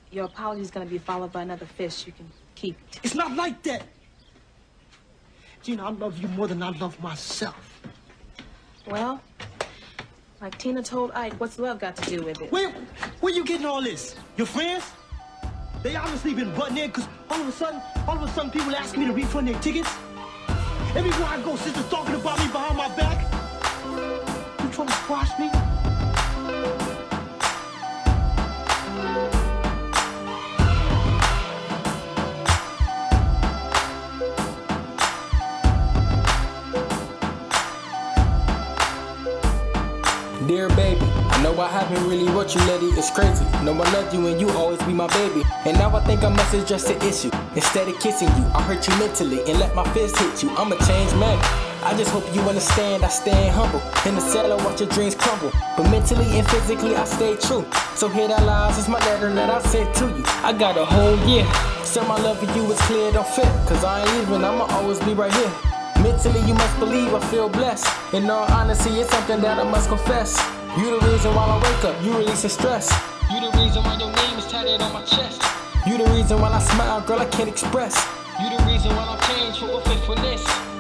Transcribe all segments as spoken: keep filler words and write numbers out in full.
Your apology is going to be followed by another fish you can keep. It's not like that. Gina, I love you more than I love myself. Well, like Tina told Ike, what's love got to do with it? Where, where you getting all this? Your friends? They obviously been butting in because all of a sudden, all of a sudden people ask me to refund their tickets. Everywhere I go, sisters talking about me behind my back. You trying to squash me? Dear baby, I know I haven't really wrote you, lady, it's crazy. Know I love you and you always be my baby. And now I think I must address the issue. Instead of kissing you, I hurt you mentally and let my fist hit you. I'm a changed man. I just hope you understand I stand humble. In the cellar, watch your dreams crumble. But mentally and physically, I stay true. So here that lies is my letter that I sent to you. I got a whole year. So my love for you is clear, don't fit. Cause I ain't leaving, I'ma always be right here. Mentally, you must believe I feel blessed. In all honesty, it's something that I must confess. You the reason why I wake up, you release the stress. You the reason why your name is tatted on my chest. You the reason why I smile, girl, I can't express. You the reason why I change for a faithfulness.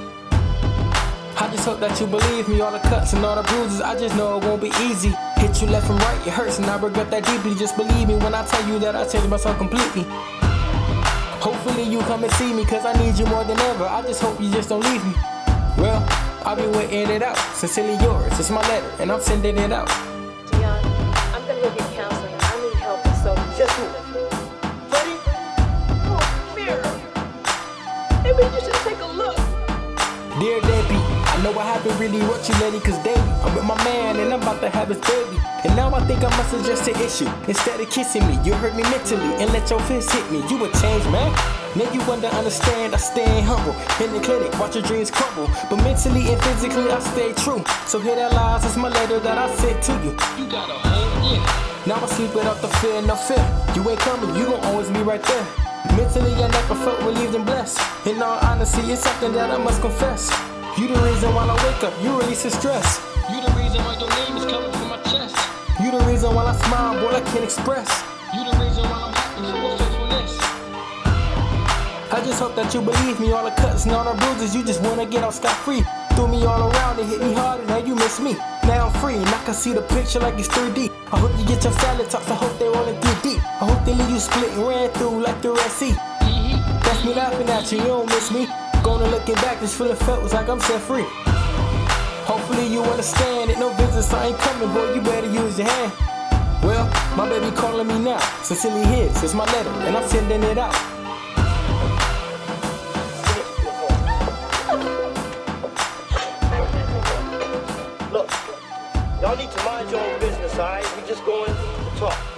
I just hope that you believe me, all the cuts and all the bruises, I just know it won't be easy. Hit you left and right, it hurts and I regret that deeply. Just believe me when I tell you that I changed myself completely. Hopefully you come and see me, cause I need you more than ever. I just hope you just don't leave me. Well, I'll be waiting it out. Sincerely yours, it's my letter, and I'm sending it out. Dion, I'm gonna go get counseling. I need help with so Just who? Freddie? Oh, mirror. Maybe you should take a look. Dear Debbie, I know I haven't really wrote you, lady, cause baby, I'm with my man and I'm about to have his baby. And now I think I must address the issue. Instead of kissing me, you hurt me mentally and let your fist hit me. You a changed man. Now you wonder, understand, I stay humble. In the clinic, watch your dreams crumble. But mentally and physically, I stay true. So here that lies, it's my letter that I sent to you. You got a whole year. Now I sleep without the fear, no fear. You ain't coming, you gon' always be right there. Mentally, I never felt relieved and blessed. In all honesty, it's something that I must confess. You the reason why I wake up, you release the stress. You the reason why your name is coming from my chest. You the reason why I smile, boy, I can't express. You the reason why I'm happy for a faithfulness. I just hope that you believe me, all the cuts and all the bruises, you just wanna get out scot-free. Threw me all around and hit me hard and now you miss me. Now I'm free and I can see the picture like it's three D. I hope you get your salad tops, I hope they rolling through deep. I hope they leave you split and ran through like the Red Sea. That's me laughing at you, you don't miss me. Gonna looking back, this feeling felt was like I'm set free. Hopefully you understand it, no visits, I ain't coming, boy, you better use your hand. Well, my baby calling me now, sincerely his, it's my letter, and I'm sending it out. Look, y'all need to mind your own business, all right? We just going to talk.